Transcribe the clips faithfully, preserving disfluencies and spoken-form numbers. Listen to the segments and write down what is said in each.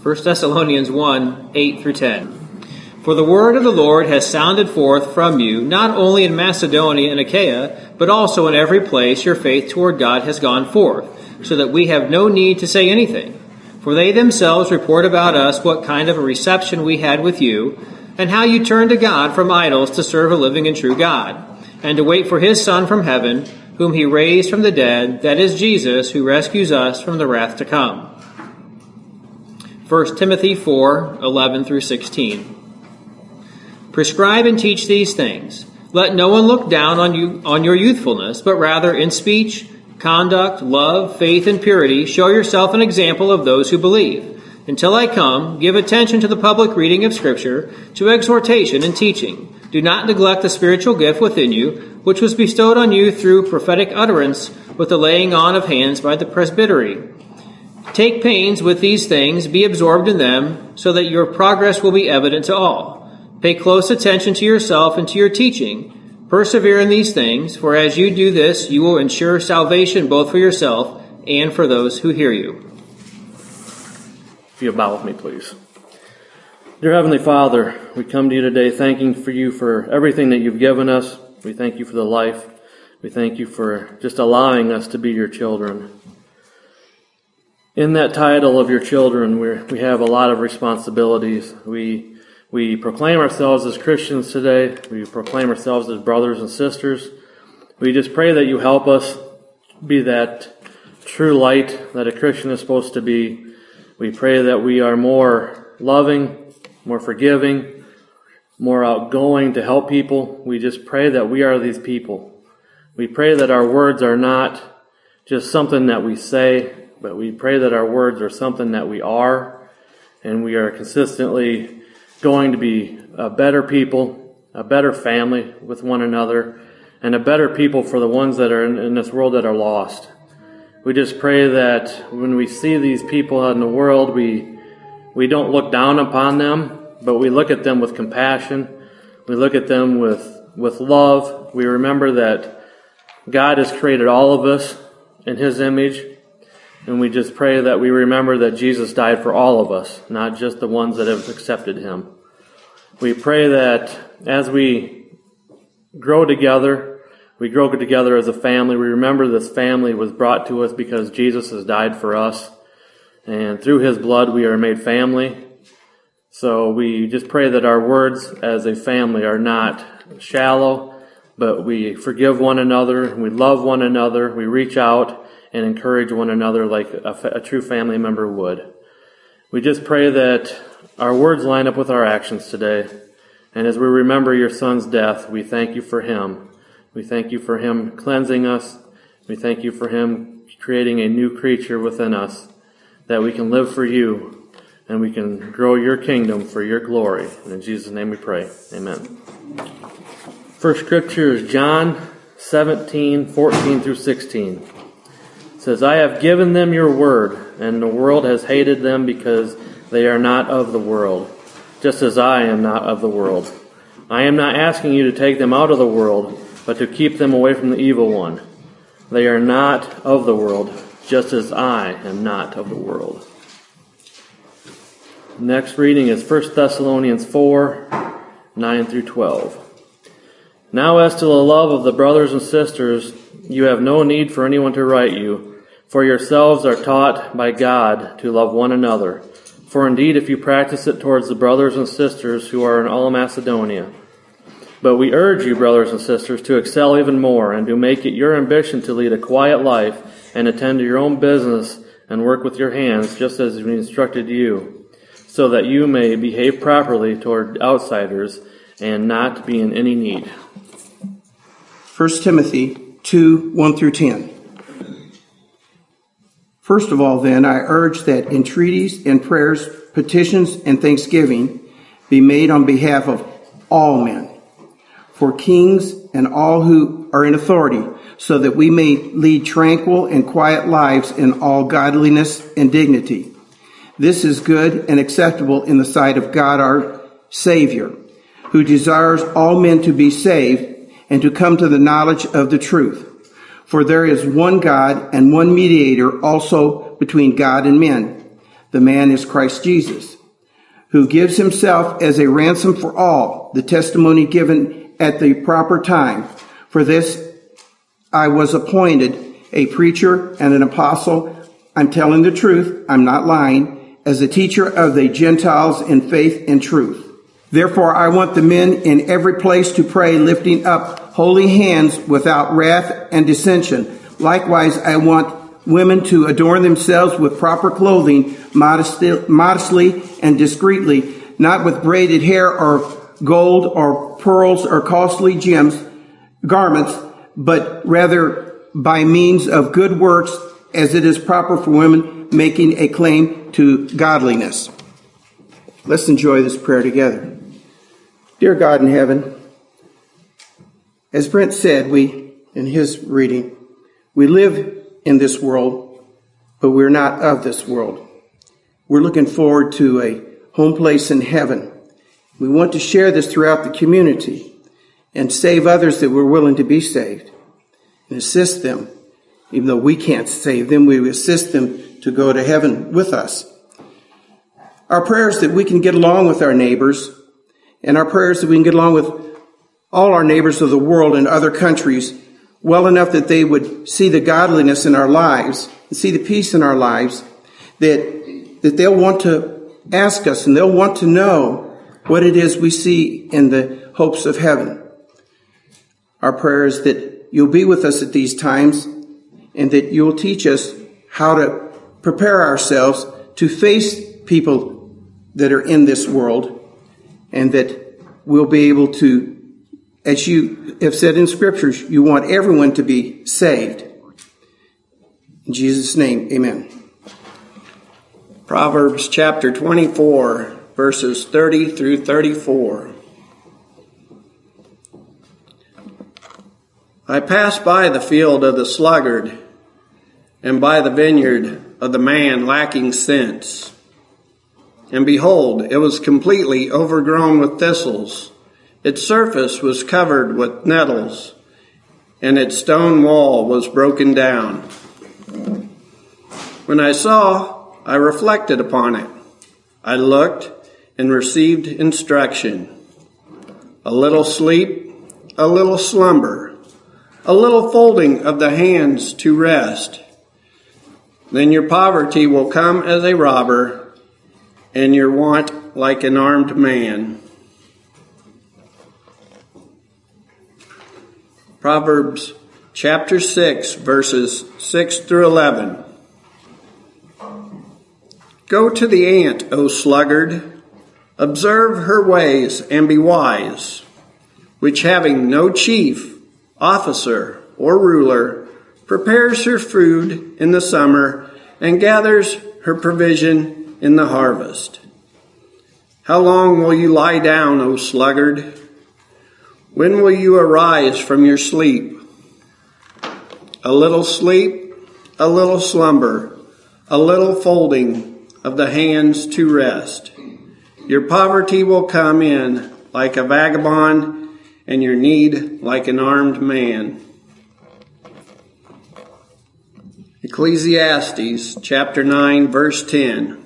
First Thessalonians one, eight through ten. For the word of the Lord has sounded forth from you, not only in Macedonia and Achaia, but also in every place your faith toward God has gone forth, so that we have no need to say anything. For they themselves report about us what kind of a reception we had with you, and how you turned to God from idols to serve a living and true God, and to wait for his Son from heaven, whom he raised from the dead, that is Jesus, who rescues us from the wrath to come. First Timothy four, eleven through sixteen. Prescribe and teach these things. Let no one look down on you on your youthfulness, but rather in speech, conduct, love, faith, and purity, show yourself an example of those who believe. Until I come, give attention to the public reading of Scripture, to exhortation and teaching. Do not neglect the spiritual gift within you, which was bestowed on you through prophetic utterance with the laying on of hands by the presbytery. Take pains with these things, be absorbed in them, so that your progress will be evident to all. Pay close attention to yourself and to your teaching. Persevere in these things, for as you do this, you will ensure salvation both for yourself and for those who hear you. If you bow with me, please. Dear Heavenly Father, we come to you today thanking for you for everything that you've given us. We thank you for the life. We thank you for just allowing us to be your children. In that title of your children, we we have a lot of responsibilities. We We proclaim ourselves as Christians today. We proclaim ourselves as brothers and sisters. We just pray that you help us be that true light that a Christian is supposed to be. We pray that we are more loving, more forgiving, more outgoing to help people. We just pray that we are these people. We pray that our words are not just something that we say, but we pray that our words are something that we are, and we are consistently going to be a better people, a better family with one another, and a better people for the ones that are in, in this world that are lost. We just pray that when we see these people out in the world, we we don't look down upon them, but we look at them with compassion. We look at them with, with love. We remember that God has created all of us in his image, and we just pray that we remember that Jesus died for all of us, not just the ones that have accepted him. We pray that as we grow together, we grow together as a family. We remember this family was brought to us because Jesus has died for us, and through his blood we are made family. So we just pray that our words as a family are not shallow, but we forgive one another, we love one another, we reach out and encourage one another like a, a true family member would. We just pray that our words line up with our actions today. And as we remember your Son's death, we thank you for him. We thank you for him cleansing us. We thank you for him creating a new creature within us, that we can live for you and we can grow your kingdom for your glory. And in Jesus' name we pray. Amen. First scripture is John seventeen, fourteen through sixteen. It says, I have given them your word, and the world has hated them because they are not of the world, just as I am not of the world. I am not asking you to take them out of the world, but to keep them away from the evil one. They are not of the world, just as I am not of the world. Next reading is First Thessalonians four, nine through twelve. Now as to the love of the brothers and sisters, you have no need for anyone to write you, for yourselves are taught by God to love one another. For indeed, if you practice it towards the brothers and sisters who are in all Macedonia. But we urge you, brothers and sisters, to excel even more and to make it your ambition to lead a quiet life and attend to your own business and work with your hands, just as we instructed you, so that you may behave properly toward outsiders and not be in any need. First Timothy two, one through ten. First of all, then, I urge that entreaties and prayers, petitions and thanksgiving be made on behalf of all men, for kings and all who are in authority, so that we may lead tranquil and quiet lives in all godliness and dignity. This is good and acceptable in the sight of God our Savior, who desires all men to be saved and to come to the knowledge of the truth. For there is one God and one mediator also between God and men, The man is Christ Jesus, who gives himself as a ransom for all, the testimony given at the proper time. For this I was appointed a preacher and an apostle. I'm telling the truth, I'm not lying, as a teacher of the Gentiles in faith and truth. Therefore I want the men in every place to pray, lifting up holy hands without wrath and dissension. Likewise, I want women to adorn themselves with proper clothing, modestly, modestly and discreetly, not with braided hair or gold or pearls or costly gems, garments, but rather by means of good works, as it is proper for women making a claim to godliness. Let's enjoy this prayer together. Dear God in heaven, as Brent said, we, in his reading, we live in this world, but we're not of this world. We're looking forward to a home place in heaven. We want to share this throughout the community and save others that we're willing to be saved and assist them. Even though we can't save them, we assist them to go to heaven with us. Our prayer is that we can get along with our neighbors, and our prayer is that we can get along with all our neighbors of the world and other countries well enough that they would see the godliness in our lives and see the peace in our lives, that, that they'll want to ask us and they'll want to know what it is we see in the hopes of heaven. Our prayer is that you'll be with us at these times and that you'll teach us how to prepare ourselves to face people that are in this world, and that we'll be able to, as you have said in scriptures, you want everyone to be saved. In Jesus' name, amen. Proverbs chapter twenty-four, verses thirty through thirty-four. I passed by the field of the sluggard, and by the vineyard of the man lacking sense. And behold, it was completely overgrown with thistles. Its surface was covered with nettles, and its stone wall was broken down. When I saw, I reflected upon it. I looked and received instruction. A little sleep, a little slumber, a little folding of the hands to rest. Then your poverty will come as a robber, and your want like an armed man. Proverbs chapter six, verses six through eleven. Go to the ant, O sluggard, observe her ways and be wise, which having no chief, officer, or ruler, prepares her food in the summer and gathers her provision in the harvest. How long will you lie down, O sluggard? When will you arise from your sleep? A little sleep, a little slumber, a little folding of the hands to rest. Your poverty will come in like a vagabond, and your need like an armed man. Ecclesiastes chapter nine, verse ten.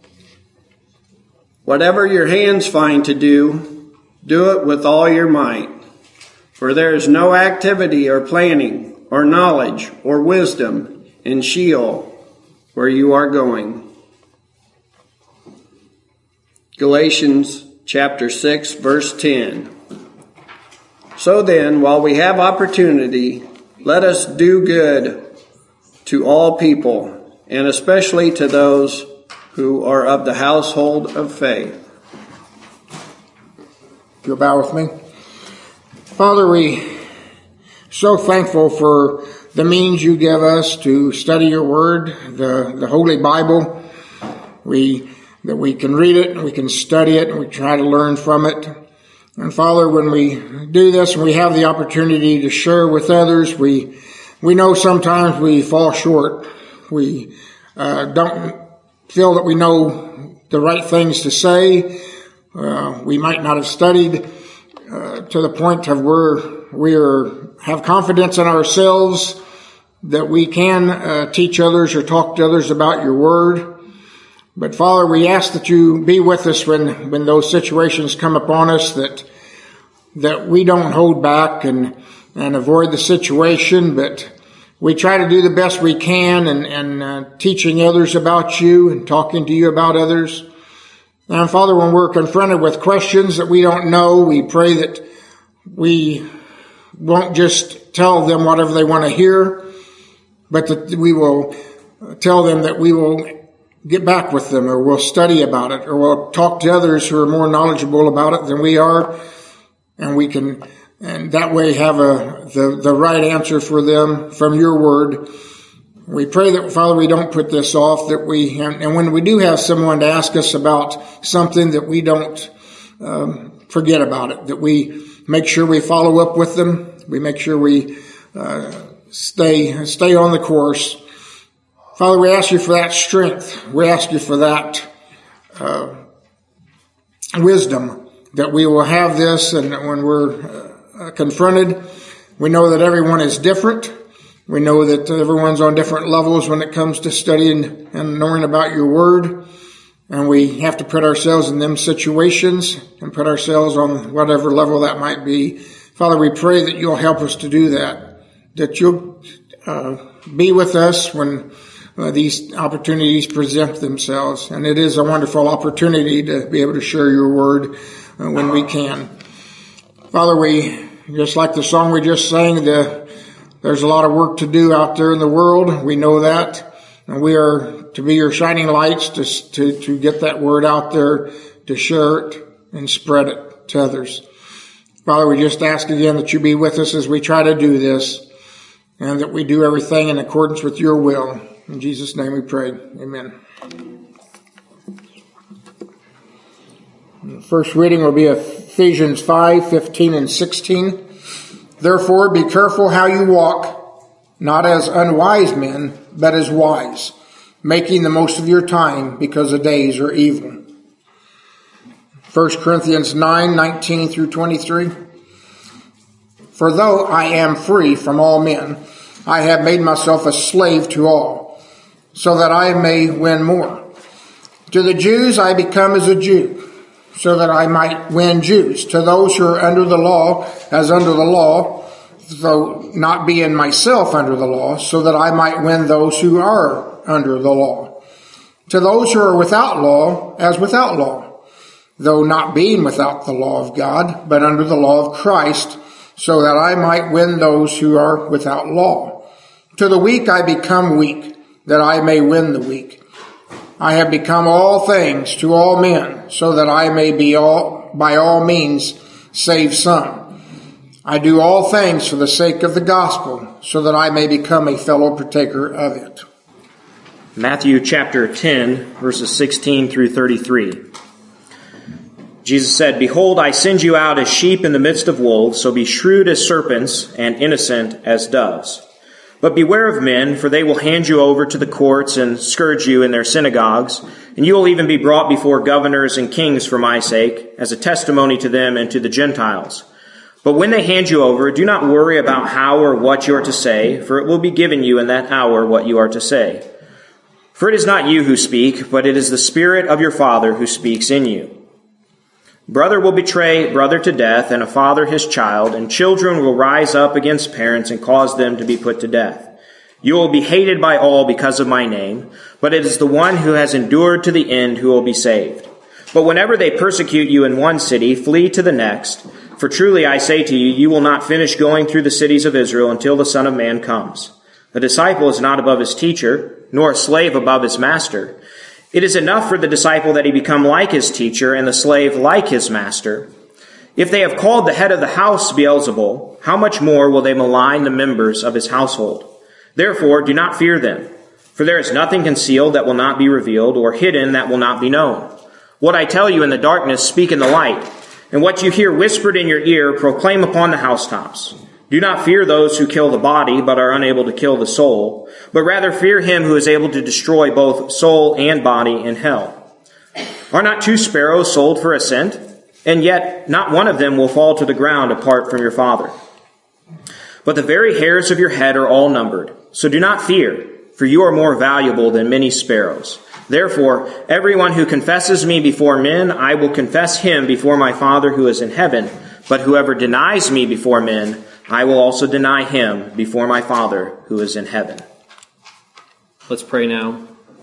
Whatever your hands find to do, do it with all your might. For there is no activity or planning or knowledge or wisdom in Sheol where you are going. Galatians chapter six, verse ten. So then, while we have opportunity, let us do good to all people, and especially to those who are of the household of faith. If you'll bow with me. Father, we are so thankful for the means you give us to study your word, the, the Holy Bible. We, that we can read it, and we can study it, and we try to learn from it. And Father, when we do this and we have the opportunity to share with others, we we know sometimes we fall short. We uh, don't feel that we know the right things to say. Uh, we might not have studied uh, to the point of where we are, have confidence in ourselves that we can uh, teach others or talk to others about your word. But Father, we ask that you be with us when, when those situations come upon us, that that we don't hold back and, and avoid the situation, but we try to do the best we can and, and uh, teaching others about you and talking to you about others. And Father, when we're confronted with questions that we don't know, we pray that we won't just tell them whatever they want to hear, but that we will tell them that we will get back with them, or we'll study about it, or we'll talk to others who are more knowledgeable about it than we are, and we can, and that way have a the, the right answer for them from your word. We pray that, Father, we don't put this off, that we, and, and when we do have someone to ask us about something, that we don't um, forget about it, that we make sure we follow up with them, we make sure we uh, stay stay on the course. Father, we ask you for that strength. We ask you for that uh, wisdom, that we will have this, and when we're uh, confronted, we know that everyone is different. We know that everyone's on different levels when it comes to studying and knowing about your word. And we have to put ourselves in them situations and put ourselves on whatever level that might be. Father, we pray that you'll help us to do that, that you'll uh, be with us when Uh, these opportunities present themselves. And it is a wonderful opportunity to be able to share your word uh, when we can. Father, we, just like the song we just sang, the, there's a lot of work to do out there in the world. We know that. And we are to be your shining lights to, to, to get that word out there, to share it and spread it to others. Father, we just ask again that you be with us as we try to do this, and that we do everything in accordance with your will. In Jesus' name we pray. Amen. The first reading will be Ephesians five, fifteen and sixteen. Therefore, be careful how you walk, not as unwise men, but as wise, making the most of your time, because the days are evil. First Corinthians nine, nineteen through twenty-three. For though I am free from all men, I have made myself a slave to all, so that I may win more. To the Jews I become as a Jew, so that I might win Jews. To those who are under the law, as under the law, though not being myself under the law, so that I might win those who are under the law. To those who are without law, as without law, though not being without the law of God, but under the law of Christ, so that I might win those who are without law. To the weak I become weak, that I may win the weak. I have become all things to all men, so that I may be all, by all means, save some. I do all things for the sake of the gospel, so that I may become a fellow partaker of it. Matthew chapter ten, verses sixteen through thirty-three. Jesus said, Behold, I send you out as sheep in the midst of wolves, so be shrewd as serpents and innocent as doves. But beware of men, for they will hand you over to the courts and scourge you in their synagogues, and you will even be brought before governors and kings for my sake, as a testimony to them and to the Gentiles. But when they hand you over, do not worry about how or what you are to say, for it will be given you in that hour what you are to say. For it is not you who speak, but it is the Spirit of your Father who speaks in you. Brother will betray brother to death, and a father his child, and children will rise up against parents and cause them to be put to death. You will be hated by all because of my name, but it is the one who has endured to the end who will be saved. But whenever they persecute you in one city, flee to the next. For truly I say to you, you will not finish going through the cities of Israel until the Son of Man comes. A disciple is not above his teacher, nor a slave above his master. It is enough for the disciple that he become like his teacher, and the slave like his master. If they have called the head of the house Beelzebul, how much more will they malign the members of his household? Therefore, do not fear them. For there is nothing concealed that will not be revealed, or hidden that will not be known. What I tell you in the darkness, speak in the light. And what you hear whispered in your ear, proclaim upon the housetops. Do not fear those who kill the body, but are unable to kill the soul, but rather fear him who is able to destroy both soul and body in hell. Are not two sparrows sold for a cent? And yet not one of them will fall to the ground apart from your Father. But the very hairs of your head are all numbered. So do not fear, for you are more valuable than many sparrows. Therefore, everyone who confesses me before men, I will confess him before my Father who is in heaven. But whoever denies me before men, I will also deny him before my Father who is in heaven. Let's pray now.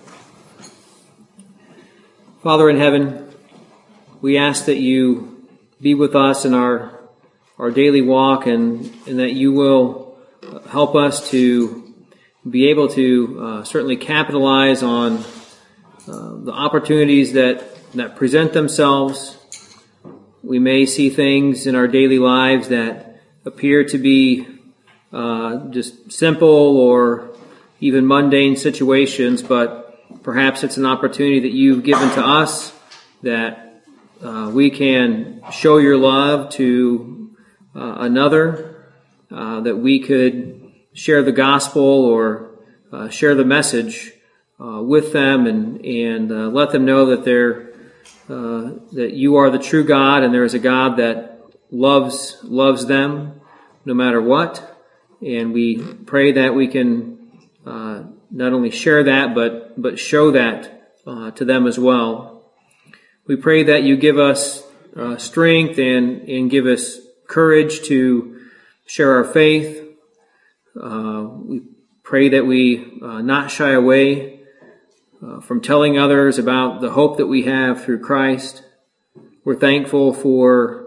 Father in heaven, we ask that you be with us in our our daily walk, and, and that you will help us to be able to uh, certainly capitalize on uh, the opportunities that, that present themselves. We may see things in our daily lives that appear to be uh, just simple or even mundane situations, but perhaps it's an opportunity that you've given to us that uh, we can show your love to Uh, another, uh, that we could share the gospel or uh, share the message uh, with them, and and uh, let them know that they're uh, that you are the true God, and there is a God that loves loves them no matter what. And we pray that we can uh, not only share that, but but show that uh, to them as well. We pray that you give us uh, strength and and give us courage to share our faith. Uh, we pray that we uh, not shy away uh, from telling others about the hope that we have through Christ. We're thankful for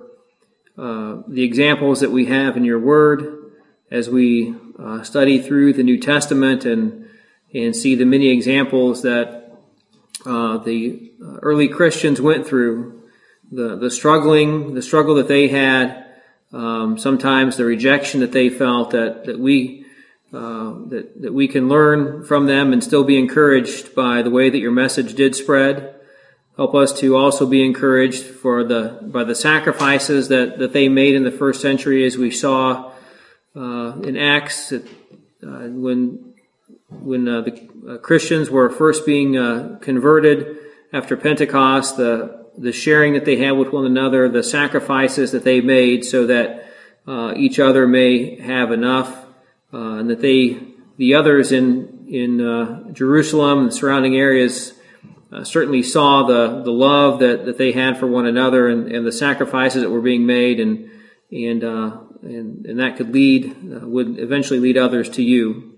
uh, the examples that we have in your word as we uh, study through the New Testament and and see the many examples that uh, the early Christians went through, the the struggling, the struggle that they had. Um, sometimes the rejection that they felt, that that we uh, that that we can learn from them and still be encouraged by the way that your message did spread. Help us to also be encouraged for the by the sacrifices that, that they made in the first century, as we saw uh, in Acts that, uh, when when uh, the uh, Christians were first being uh, converted after Pentecost. The the sharing that they had with one another, the sacrifices that they made so that uh, each other may have enough, uh, and that they, the others in in uh, Jerusalem and surrounding areas uh, certainly saw the, the love that, that they had for one another, and, and the sacrifices that were being made, and and uh, and, and that could lead, uh, would eventually lead others to you.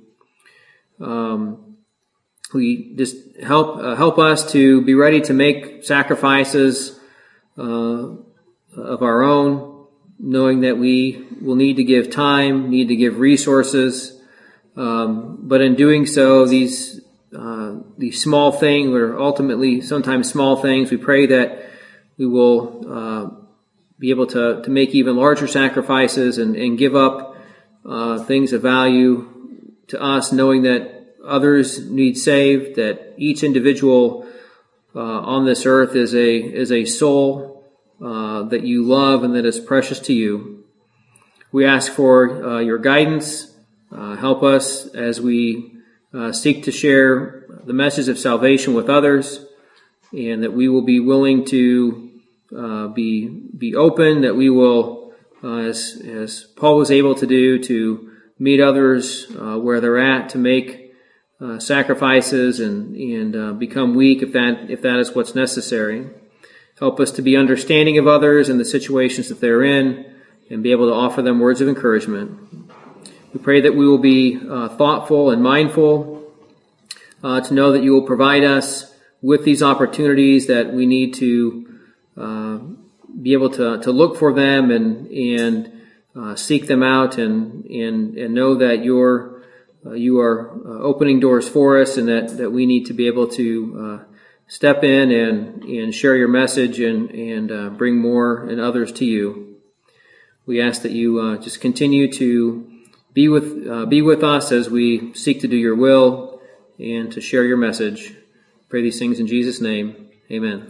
Um, We just help uh, help us to be ready to make sacrifices uh, of our own, knowing that we will need to give time, need to give resources, um, but in doing so, these uh, these small things, or ultimately sometimes small things, we pray that we will uh, be able to to make even larger sacrifices and, and give up uh, things of value to us, knowing that others need saved, that each individual uh, on this earth is a is a soul uh, that you love and that is precious to you. We ask for uh, your guidance. Uh, help us as we uh, seek to share the message of salvation with others, and that we will be willing to uh, be be open, that we will, uh, as as Paul was able to do, to meet others uh, where they're at, to make Uh, sacrifices and and uh, become weak if that if that is what's necessary. Help us to be understanding of others and the situations that they're in, and be able to offer them words of encouragement. We pray that we will be uh, thoughtful and mindful uh, to know that you will provide us with these opportunities, that we need to uh, be able to to look for them and and uh, seek them out, and and and know that you're Uh, you are uh, opening doors for us, and that, that we need to be able to uh, step in and, and share your message and, and uh, bring more and others to you. We ask that you uh, just continue to be with uh, be with us as we seek to do your will and to share your message. Pray these things in Jesus' name. Amen.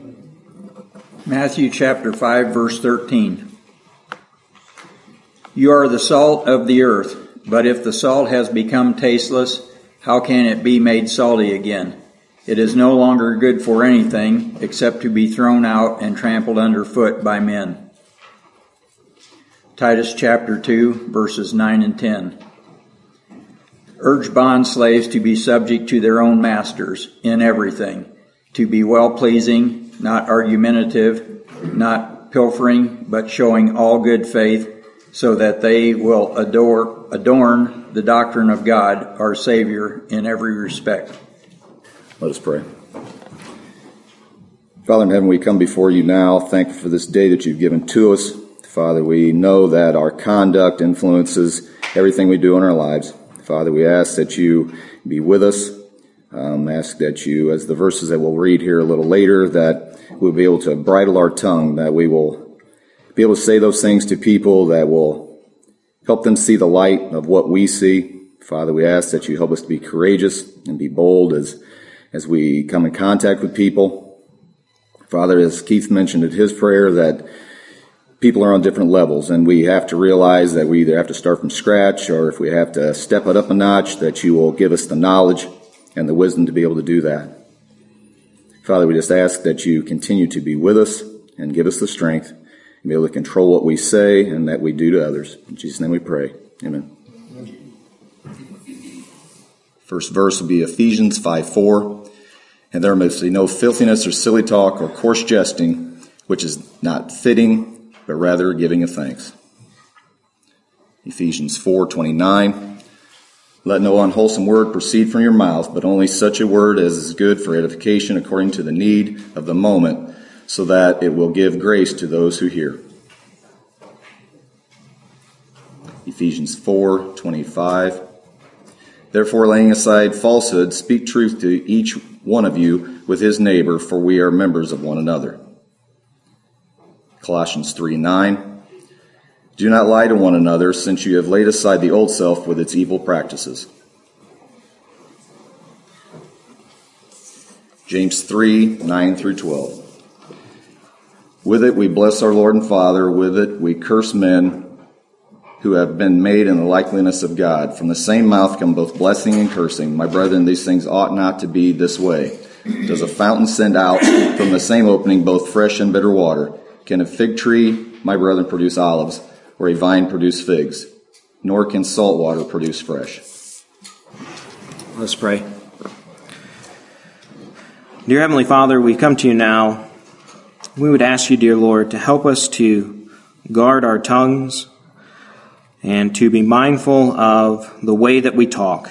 Matthew chapter five, verse thirteen. You are the salt of the earth. But if the salt has become tasteless, how can it be made salty again? It is no longer good for anything except to be thrown out and trampled underfoot by men. Titus chapter two, verses nine and ten. Urge bond slaves to be subject to their own masters in everything, to be well-pleasing, not argumentative, not pilfering, but showing all good faith, so that they will adore, adorn the doctrine of God, our Savior, in every respect. Let us pray. Father in heaven, we come before you now, thankful for this day that you've given to us. Father, we know that our conduct influences everything we do in our lives. Father, we ask that you be with us. Um, ask that you, as the verses that we'll read here a little later, that we'll be able to bridle our tongue, that we will be able to say those things to people that will help them see the light of what we see. Father, we ask that you help us to be courageous and be bold as, as we come in contact with people. Father, as Keith mentioned in his prayer, that people are on different levels, and we have to realize that we either have to start from scratch, or if we have to step it up a notch, that you will give us the knowledge and the wisdom to be able to do that. Father, we just ask that you continue to be with us and give us the strength and be able to control what we say and that we do to others. In Jesus' name we pray. Amen. First verse will be Ephesians five four. And there must be no filthiness or silly talk or coarse jesting, which is not fitting, but rather giving of thanks. Ephesians four twenty-nine. Let no unwholesome word proceed from your mouth, but only such a word as is good for edification according to the need of the moment, so that it will give grace to those who hear. Ephesians four twenty-five. Therefore, laying aside falsehood, speak truth to each one of you with his neighbor, for we are members of one another. Colossians three nine. Do not lie to one another, since you have laid aside the old self with its evil practices. James three nine through twelve. With it we bless our Lord and Father, with it we curse men who have been made in the likeness of God. From the same mouth come both blessing and cursing. My brethren, these things ought not to be this way. Does a fountain send out from the same opening both fresh and bitter water? Can a fig tree, my brethren, produce olives, or a vine produce figs? Nor can salt water produce fresh. Let's pray. Dear Heavenly Father, we come to you now. We would ask you, dear Lord, to help us to guard our tongues and to be mindful of the way that we talk.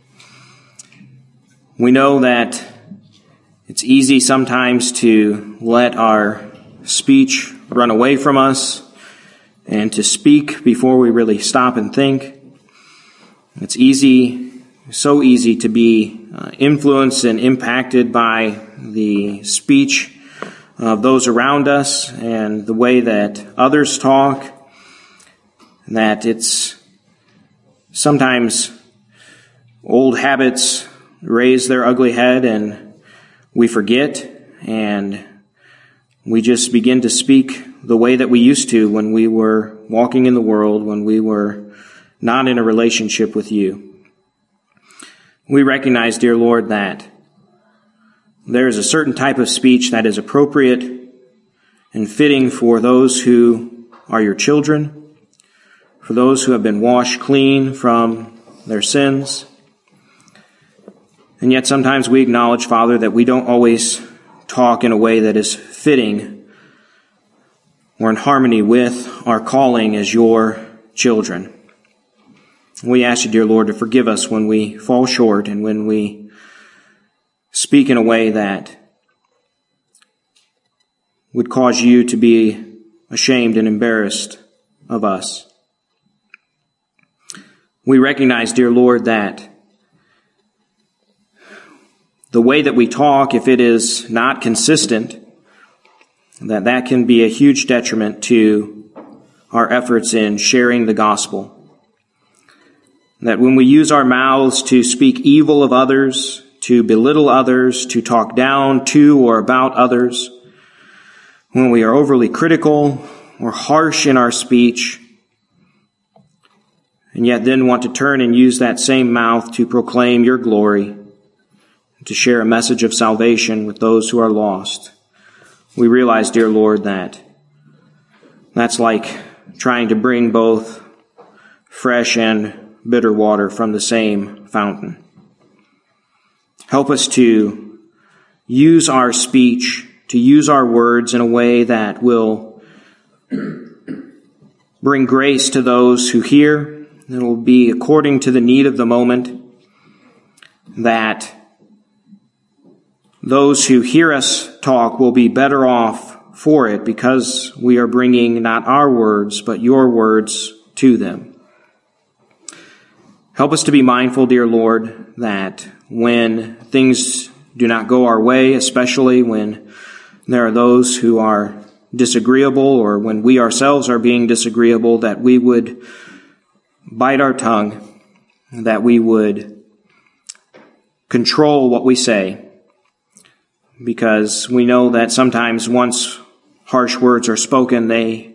We know that it's easy sometimes to let our speech run away from us and to speak before we really stop and think. It's easy, so easy to be uh, influenced and impacted by the speech of those around us and the way that others talk, that it's sometimes old habits raise their ugly head and we forget and we just begin to speak the way that we used to when we were walking in the world, when we were not in a relationship with you. We recognize, dear Lord, that there is a certain type of speech that is appropriate and fitting for those who are your children, for those who have been washed clean from their sins. And yet sometimes we acknowledge, Father, that we don't always talk in a way that is fitting or in harmony with our calling as your children. We ask you, dear Lord, to forgive us when we fall short and when we speak in a way that would cause you to be ashamed and embarrassed of us. We recognize, dear Lord, that the way that we talk, if it is not consistent, that that can be a huge detriment to our efforts in sharing the gospel. That when we use our mouths to speak evil of others, to belittle others, to talk down to or about others, when we are overly critical or harsh in our speech, and yet then want to turn and use that same mouth to proclaim your glory, to share a message of salvation with those who are lost. We realize, dear Lord, that that's like trying to bring both fresh and bitter water from the same fountain. Help us to use our speech, to use our words in a way that will bring grace to those who hear. It will be according to the need of the moment, that those who hear us talk will be better off for it because we are bringing not our words, but your words to them. Help us to be mindful, dear Lord, that when things do not go our way, especially when there are those who are disagreeable or when we ourselves are being disagreeable, that we would bite our tongue, that we would control what we say, because we know that sometimes once harsh words are spoken, they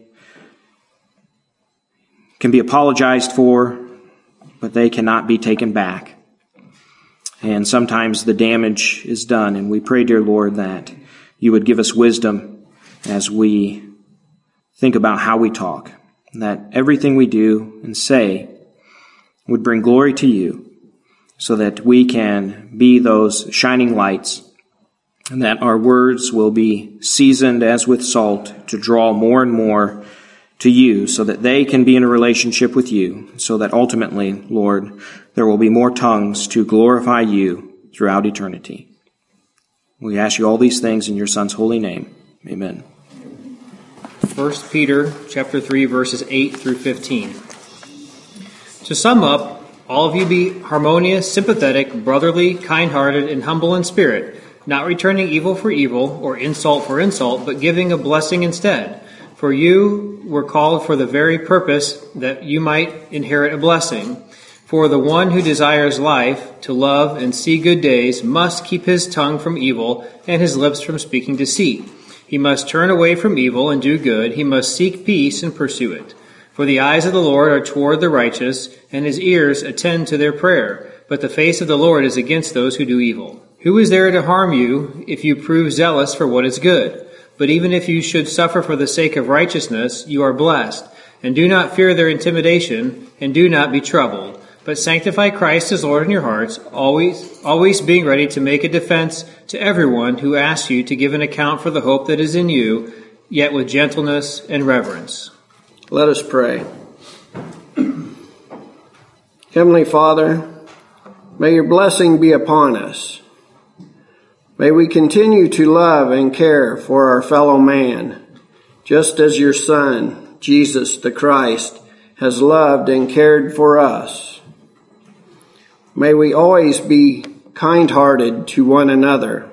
can be apologized for, but they cannot be taken back. And sometimes the damage is done, and we pray, dear Lord, that you would give us wisdom as we think about how we talk, that everything we do and say would bring glory to you, so that we can be those shining lights, and that our words will be seasoned as with salt to draw more and more to you, so that they can be in a relationship with you, so that ultimately, Lord, there will be more tongues to glorify you throughout eternity. We ask you all these things in your Son's holy name. Amen. First Peter chapter three, verses eight through fifteen. To sum up, all of you be harmonious, sympathetic, brotherly, kind-hearted, and humble in spirit, not returning evil for evil or insult for insult, but giving a blessing instead. For you were called for the very purpose that you might inherit a blessing. For the one who desires life, to love and see good days, must keep his tongue from evil and his lips from speaking deceit. He must turn away from evil and do good. He must seek peace and pursue it. For the eyes of the Lord are toward the righteous, and his ears attend to their prayer. But the face of the Lord is against those who do evil. Who is there to harm you if you prove zealous for what is good? But even if you should suffer for the sake of righteousness, you are blessed. And do not fear their intimidation, and do not be troubled. But sanctify Christ as Lord in your hearts, always, always being ready to make a defense to everyone who asks you to give an account for the hope that is in you, yet with gentleness and reverence. Let us pray. Heavenly Father, may your blessing be upon us. May we continue to love and care for our fellow man, just as your Son, Jesus the Christ, has loved and cared for us. May we always be kind-hearted to one another.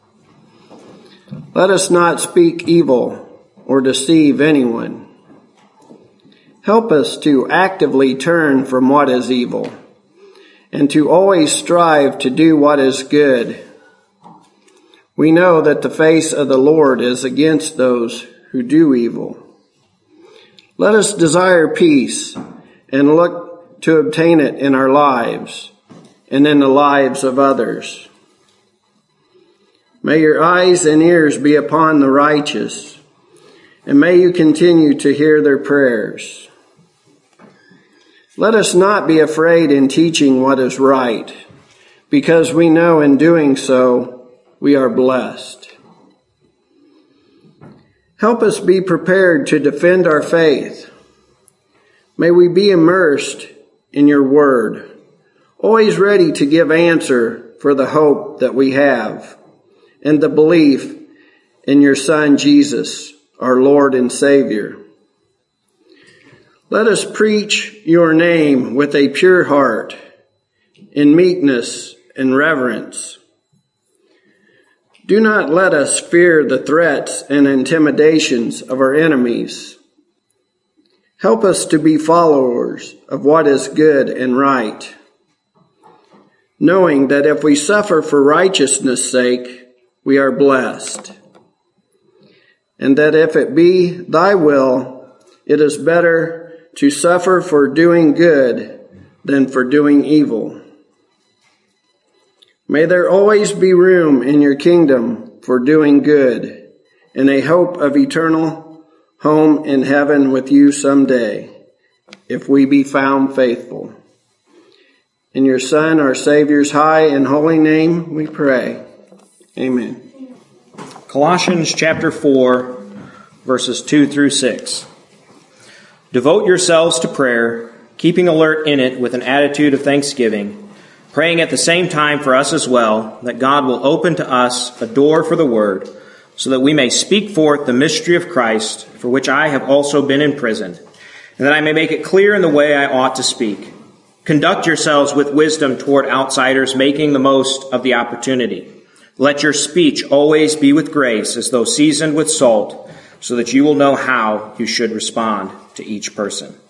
Let us not speak evil or deceive anyone. Help us to actively turn from what is evil and to always strive to do what is good. We know that the face of the Lord is against those who do evil. Let us desire peace and look to obtain it in our lives and in the lives of others. May your eyes and ears be upon the righteous, and may you continue to hear their prayers. Let us not be afraid in teaching what is right, because we know in doing so we are blessed. Help us be prepared to defend our faith. May we be immersed in your word, always ready to give answer for the hope that we have and the belief in your Son, Jesus, our Lord and Savior. Let us preach your name with a pure heart, in meekness and reverence. Do not let us fear the threats and intimidations of our enemies. Help us to be followers of what is good and right, knowing that if we suffer for righteousness' sake, we are blessed, and that if it be thy will, it is better to suffer for doing good than for doing evil. May there always be room in your kingdom for doing good and a hope of eternal home in heaven with you someday, if we be found faithful. In your Son, our Savior's high and holy name, we pray. Amen. Colossians chapter four, verses two through six. Devote yourselves to prayer, keeping alert in it with an attitude of thanksgiving, praying at the same time for us as well, that God will open to us a door for the word, so that we may speak forth the mystery of Christ, for which I have also been imprisoned, and that I may make it clear in the way I ought to speak. Conduct yourselves with wisdom toward outsiders, making the most of the opportunity. Let your speech always be with grace, as though seasoned with salt, so that you will know how you should respond to each person.